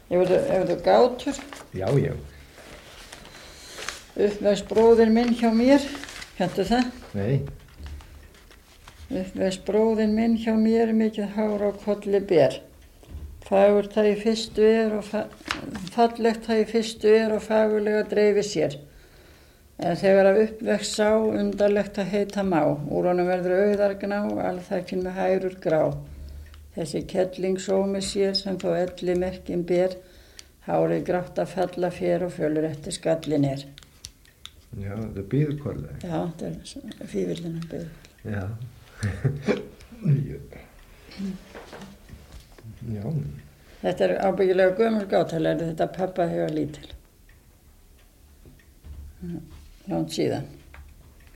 Hefurðu gátur? Já. Uppvæst bróðir minn hjá mér, kenntu það? Nei. Uppvæst bróðir minn hjá mér, mikið hár á kolli ber. Fagurt það í fyrstu fallegt það í fyrstu og fagurlega dreifi sér. En þegar af uppvext sá, undarlegt að heita má. Úr honum verður auðargná, alþakinn með hærur grá. Þessi kettling sómi sér sem þó elli merkin ber, hárið grátt að falla fér og fölur eftir skallin er. Já, þetta er bíðukolli. Já, þetta er fífillina bíðukolli. Já. Já. Þetta er ábyggilega gömul gátalega, þetta pappa hefur lítil. Langt síðan.